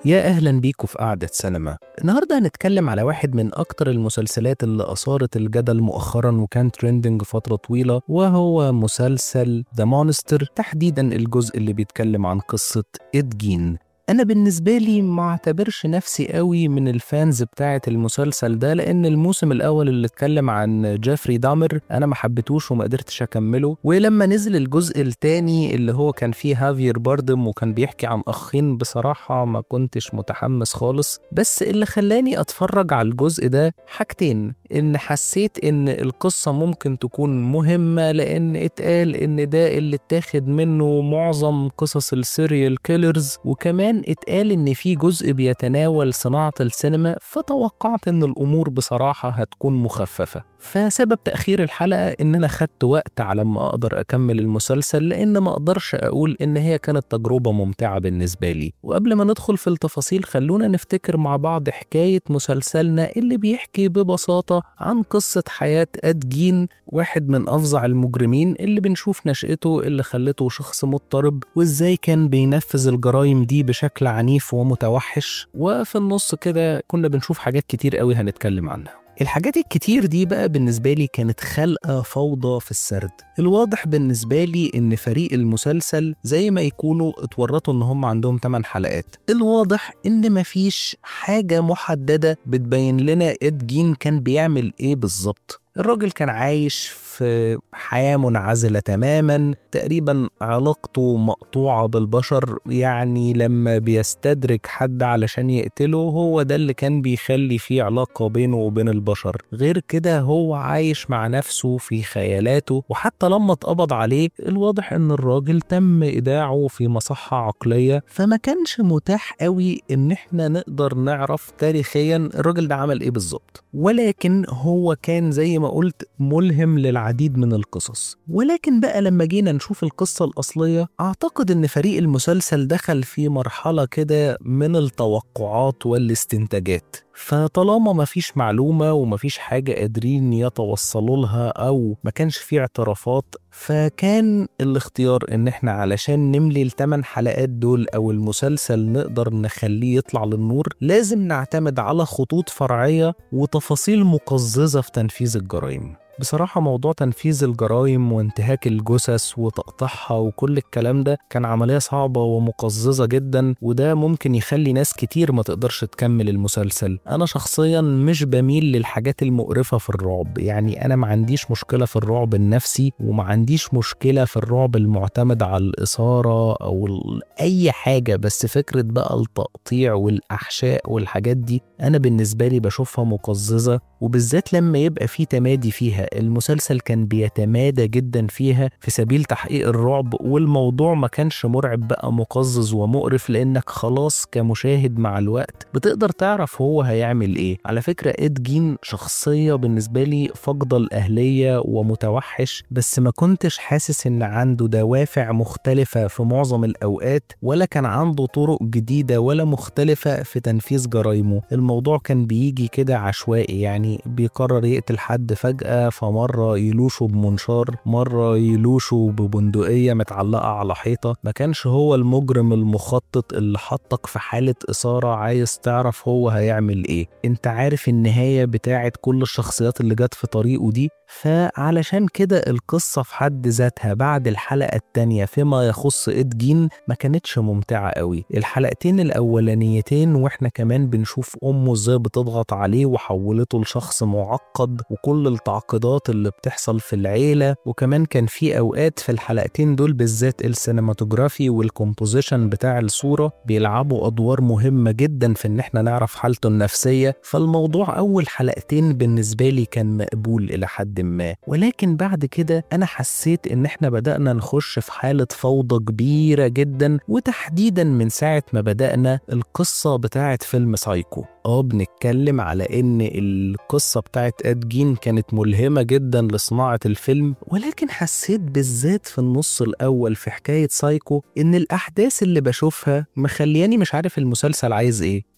يا أهلا بيكم في قعدة سينما. النهاردة هنتكلم على واحد من أكتر المسلسلات اللي أثارت الجدل مؤخرا وكان تريندنج فترة طويلة، وهو مسلسل ذا مونستر، تحديدا الجزء اللي بيتكلم عن قصة إد جين. أنا بالنسبة لي ما اعتبرش نفسي قوي من الفانز بتاعة المسلسل ده، لأن الموسم الأول اللي اتكلم عن جيفري دامر أنا ما حبيتوش وما قدرتش أكمله، ولما نزل الجزء التاني اللي هو كان فيه هافير باردم وكان بيحكي عن أخين، بصراحة ما كنتش متحمس خالص. بس اللي خلاني أتفرج على الجزء ده حاجتين: إن حسيت إن القصة ممكن تكون مهمة، لأن اتقال إن ده اللي اتاخد منه معظم قصص السيريال كيلرز، وكمان اتقال إن في جزء بيتناول صناعة السينما، فتوقعت إن الأمور بصراحة هتكون مخففة. فسبب تأخير الحلقة إن أنا خدت وقت على ما أقدر أكمل المسلسل، لأن ما أقدرش أقول إن هي كانت تجربة ممتعة بالنسبة لي. وقبل ما ندخل في التفاصيل خلونا نفتكر مع بعض حكاية مسلسلنا اللي بيحكي ببساطة عن قصة حياة إد جين، واحد من أفظع المجرمين اللي بنشوف نشأته اللي خلته شخص مضطرب، وإزاي كان بينفذ الجرائم دي بشكل عنيف ومتوحش. وفي النص كده كنا بنشوف حاجات كتير قوي هنتكلم عنها. الحاجات الكتير دي بقى بالنسبة لي كانت خلقة فوضى في السرد. الواضح بالنسبة لي إن فريق المسلسل زي ما يكونوا اتورطوا إن هم عندهم 8 حلقات. الواضح إن مفيش حاجة محددة بتبين لنا إد جين كان بيعمل إيه بالظبط. الراجل كان عايش في حياة منعزلة تماما، تقريبا علاقته مقطوعة بالبشر، يعني لما بيستدرك حد علشان يقتله هو ده اللي كان بيخلي فيه علاقة بينه وبين البشر. غير كده هو عايش مع نفسه في خيالاته، وحتى لما اتقبض عليه الواضح ان الراجل تم إيداعه في مصحة عقلية، فما كانش متاح قوي ان احنا نقدر نعرف تاريخيا الراجل ده عمل ايه بالظبط. ولكن هو كان زي ما قلت ملهم للعديد من القصص. ولكن بقى لما جينا نشوف القصة الأصلية، أعتقد إن فريق المسلسل دخل في مرحلة كده من التوقعات والاستنتاجات. فطالما مفيش معلومة ومفيش حاجة قادرين يتوصلوا لها أو ما كانش فيه اعترافات، فكان الاختيار إن احنا علشان نملي ال8 حلقات دول أو المسلسل نقدر نخليه يطلع للنور، لازم نعتمد على خطوط فرعية وتفاصيل مقززة في تنفيذ الجرائم. بصراحة موضوع تنفيذ الجرائم وانتهاك الجثث وتقطيعها وكل الكلام ده كان عملية صعبة ومقززة جدا، وده ممكن يخلي ناس كتير ما تقدرش تكمل المسلسل. أنا شخصيا مش بميل للحاجات المقرفة في الرعب، يعني أنا ما عنديش مشكلة في الرعب النفسي وما عنديش مشكلة في الرعب المعتمد على الإثارة أو أي حاجة، بس فكرة بقى التقطيع والأحشاء والحاجات دي أنا بالنسبة لي بشوفها مقززة، وبالذات لما يبقى في تمادي فيها. المسلسل كان بيتمادى جدا فيها في سبيل تحقيق الرعب، والموضوع ما كانش مرعب بقى مقزز ومقرف، لأنك خلاص كمشاهد مع الوقت بتقدر تعرف هو هيعمل إيه. على فكرة إد جين شخصية بالنسبة لي فاقدة الأهلية ومتوحش، بس ما كنتش حاسس إن عنده دوافع مختلفة في معظم الأوقات، ولا كان عنده طرق جديدة ولا مختلفة في تنفيذ جرائمه. الموضوع كان بيجي كده عشوائي، يعني بيقرر يقتل حد فجأة، فمرة يلوشه بمنشار، مرة يلوشه ببندقية متعلقة على حيطة. ما كانش هو المجرم المخطط اللي حطك في حالة إثارة عايز تعرف هو هيعمل إيه. انت عارف النهاية بتاعت كل الشخصيات اللي جت في طريقه دي. فعلشان كده القصة في حد ذاتها بعد الحلقة التانية فيما يخص إد جين ما كانتش ممتعة قوي. الحلقتين الأولانيتين واحنا كمان بنشوف أمه ازاي بتضغط عليه وحولته لشخص معقد وكل التعقيدات اللي بتحصل في العيلة، وكمان كان في أوقات في الحلقتين دول بالذات السينماتوجرافي والكومبوزيشن بتاع الصورة بيلعبوا أدوار مهمة جدا في إن احنا نعرف حالته النفسية. فالموضوع أول حلقتين بالنسبة لي كان مقبول إلى حد ما، ولكن بعد كده أنا حسيت إن إحنا بدأنا نخش في حالة فوضى كبيرة جدا، وتحديدا من ساعة ما بدأنا القصة بتاعت فيلم سايكو. بنتكلم على إن القصة بتاعت إد جين كانت ملهمة جدا لصناعة الفيلم، ولكن حسيت بالذات في النص الأول في حكاية سايكو إن الأحداث اللي بشوفها مخلياني مش عارف المسلسل عايز إيه.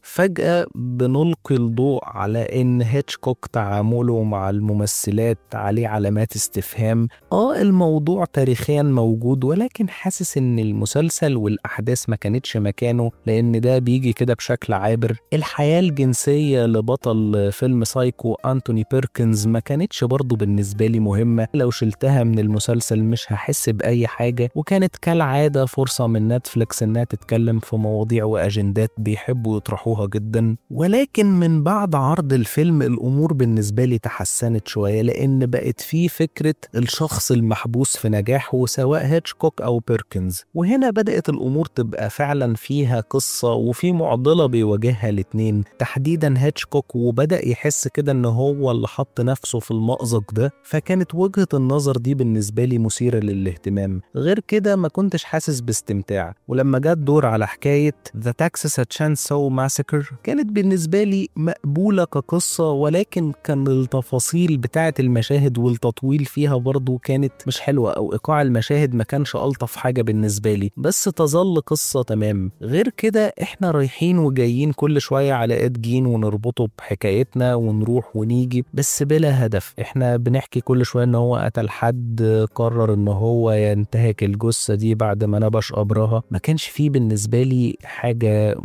فجأة بنلقي الضوء على إن هيتشكوك تعامله مع الممثلات عليه علامات استفهام. الموضوع تاريخيا موجود، ولكن حاسس إن المسلسل والأحداث ما كانتش مكانه، لأن ده بيجي كده بشكل عابر. الحياة الجنسية لبطل فيلم سايكو أنتوني بيركنز ما كانتش برضو بالنسبة لي مهمة، لو شلتها من المسلسل مش هحس بأي حاجة. وكانت كالعادة فرصة من نتفليكس إنها تتكلم في مواضيع وأجندات بيحبوا يطرحوها جدا. ولكن من بعد عرض الفيلم الأمور بالنسبة لي تحسنت شوية، لأن بقت فيه فكرة الشخص المحبوس في نجاحه سواء هيتشكوك أو بيركنز. وهنا بدأت الأمور تبقى فعلا فيها قصة وفي معضلة بيواجهها الاتنين، تحديدا هيتشكوك، وبدأ يحس كده إن هو اللي حط نفسه في المأزق ده. فكانت وجهة النظر دي بالنسبة لي مثيرة للاهتمام. غير كده ما كنتش حاسس باستمتاع. ولما جات دور على حكاية The Texas Chainsaw Massacre كانت بالنسبة لي مقبولة كقصة، ولكن كان التفاصيل بتاعة المشاهد والتطويل فيها برضو كانت مش حلوة، أو إيقاع المشاهد ما كانش ألطف حاجة بالنسبة لي، بس تظل قصة تمام. غير كده إحنا رايحين وجايين كل شوية على إد جين ونربطه بحكايتنا ونروح ونيجي، بس بلا هدف. إحنا بنحكي كل شوية إن هو قتل حد، قرر إن هو ينتهك الجثة دي بعد ما نبش قبرها. ما كانش فيه بالنسبة لي حاجة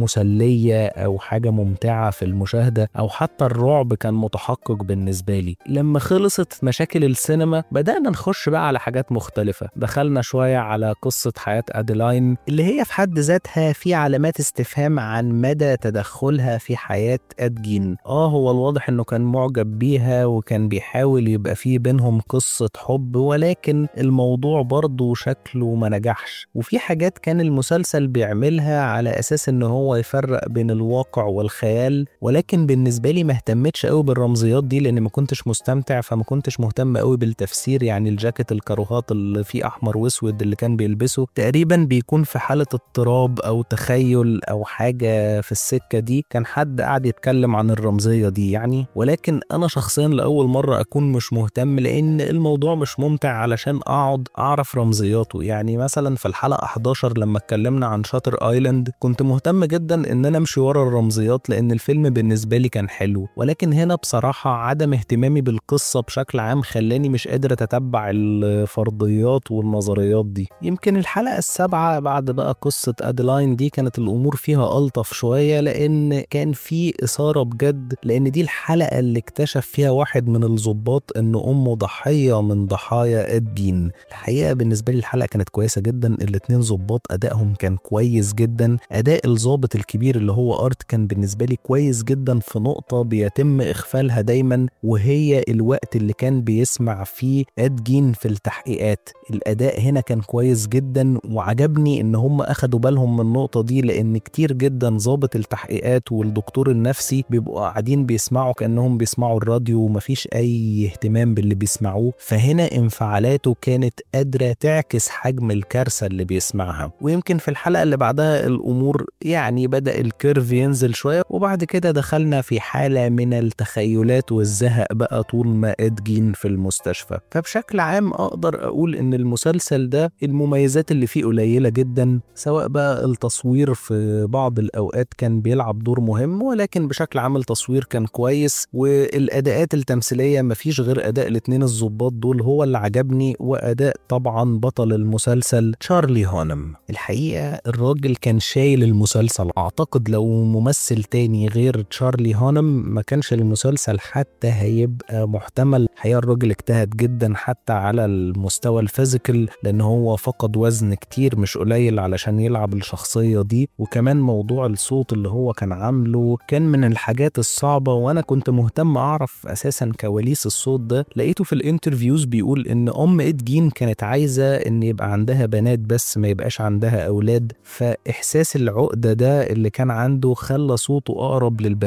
مسلية أو حاجة ممتعة في المشاهدة، أو حتى الرعب كان متحقق بالنسبة لي. لما خلصت مشاكل السينما بدأنا نخش بقى على حاجات مختلفة. دخلنا شوية على قصة حياة أديلاين، اللي هي في حد ذاتها في علامات استفهام عن مدى تدخلها في حياة إد جين. هو الواضح إنه كان معجب بيها وكان بيحاول يبقى فيه بينهم قصة حب، ولكن الموضوع برضه شكله ما نجحش. وفي حاجات كان المسلسل بيعملها على أساس إنه هو يفرق بين الواقع والخيال، ولكن بالنسبة لي ما اهتمتش قوي بالرمزيات دي، لأن ما كنتش مستمتع، فما كنتش مهتم قوي بالتفسير. يعني الجاكيت الكاروهات اللي فيه أحمر وأسود اللي كان بيلبسه تقريبا بيكون في حالة اضطراب أو تخيل أو حاجة في السكة دي. كان حد قاعد يتكلم عن الرمزية دي يعني، ولكن أنا شخصيا لأول مرة أكون مش مهتم، لأن الموضوع مش ممتع علشان أقعد أعرف رمزياته. يعني مثلا في الحلقة 11 لما اتكلمنا عن شاتر آيلاند كنت مهتم جدا إن أنا أمشي ورا الرمزيات، لأن الفيلم بالنسبة لي كان حلو. ولكن هنا بصراحة عدم اهتمامي بالقصة بشكل عام خلاني مش قادر أتتبع الفرضيات والنظريات دي. يمكن الحلقة السابعة بعد بقى قصة أديلاين دي كانت الأمور فيها ألطف شوية، لأن كان في إثارة بجد، لأن دي الحلقة اللي اكتشف فيها واحد من الضباط إن أمه ضحية من ضحايا إد جين. الحقيقة بالنسبة لي الحلقة كانت كويسة جدا. الاتنين ضباط أدائهم كان كويس جدا. أداء الضابط الكبير اللي هو أرت كان بالنسبة لي كويس جدا في نقطة بيتم إغفالها دايما، وهي الوقت اللي كان بيسمع فيه إد جين في التحقيقات. الأداء هنا كان كويس جدا، وعجبني إن هم أخدوا بالهم من النقطة دي، لأن كتير جدا ضابط التحقيقات والدكتور النفسي بيبقوا قاعدين بيسمعوا كأنهم بيسمعوا الراديو ومفيش أي اهتمام باللي بيسمعوه. فهنا انفعالاته كانت قادرة تعكس حجم الكارثة اللي بيسمعها. ويمكن في الحلقة اللي بعدها الأمور يعني بدأ الكيرف ينزل شوية، وبعد كده دخلنا في حالة من التخيلات والزهق بقى طول ما إد جين في المستشفى. فبشكل عام أقدر أقول إن المسلسل ده المميزات اللي فيه قليلة جدا، سواء بقى التصوير في بعض الأوقات كان بيلعب دور مهم، ولكن بشكل عام التصوير كان كويس. والأداءات التمثيلية مفيش غير أداء الاتنين الضباط دول هو اللي عجبني، وأداء طبعا بطل المسلسل تشارلي هونم. الحقيقة الراجل كان شايل المسلسل. أعتقد لو ممثل تاني غير تشارلي هونم ما كانش المسلسل حتى هيبقى محتمل. الحقيقة الراجل اجتهد جدا حتى على المستوى الفيزيكال، لأن هو فقد وزن كتير مش قليل علشان يلعب الشخصية دي. وكمان موضوع الصوت اللي هو كان عامله كان من الحاجات الصعبة، وأنا كنت مهتم أعرف أساسا كواليس الصوت ده. لقيته في الانترفيوز بيقول إن إد جين كانت عايزة إن يبقى عندها بنات بس ما يبقاش عندها أولاد، فإحساس العقدة ده اللي كان عنده خلى صوته أقرب للبنات.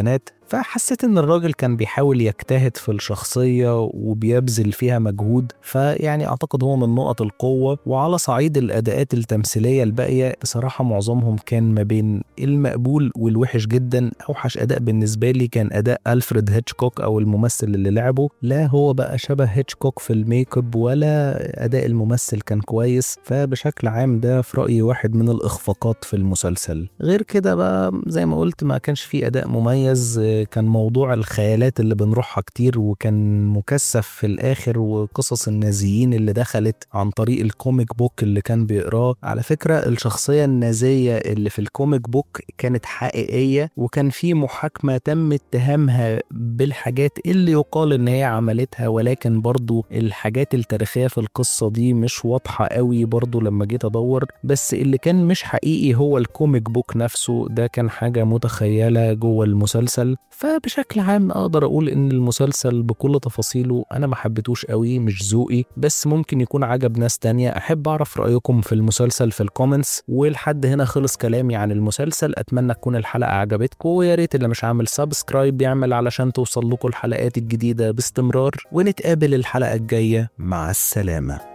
فحسيت ان الراجل كان بيحاول يجتهد في الشخصية وبيبذل فيها مجهود، فيعني اعتقد هو من نقط القوة. وعلى صعيد الاداءات التمثيلية الباقية بصراحة معظمهم كان ما بين المقبول والوحش جدا. اوحش اداء بالنسبة لي كان اداء ألفريد هيتشكوك او الممثل اللي لعبه، لا هو بقى شبه هيتشكوك في الميك اب ولا اداء الممثل كان كويس. فبشكل عام ده في رأيي واحد من الاخفاقات في المسلسل. غير كده بقى زي ما قلت ما كانش فيه اداء مميز، كان موضوع الخيالات اللي بنروحها كتير وكان مكثف في الاخر، وقصص النازيين اللي دخلت عن طريق الكوميك بوك اللي كان بيقراه. على فكرة الشخصية النازية اللي في الكوميك بوك كانت حقيقية، وكان في محاكمة تم اتهامها بالحاجات اللي يقال ان هي عملتها، ولكن برضو الحاجات التاريخية في القصة دي مش واضحة قوي برضو لما جيت ادور. بس اللي كان مش حقيقي هو الكوميك بوك نفسه، ده كان حاجة متخيلة جوه المسلسل. فبشكل عام اقدر اقول ان المسلسل بكل تفاصيله انا ما حبيتوش قوي، مش ذوقي، بس ممكن يكون عجب ناس تانية. احب اعرف رأيكم في المسلسل في الكومنتس. ولحد هنا خلص كلامي عن المسلسل، اتمنى تكون الحلقة عجبتكم، ويا ريت اللي مش عامل سبسكرايب يعمل علشان توصل لكم الحلقات الجديدة باستمرار. ونتقابل الحلقة الجاية، مع السلامة.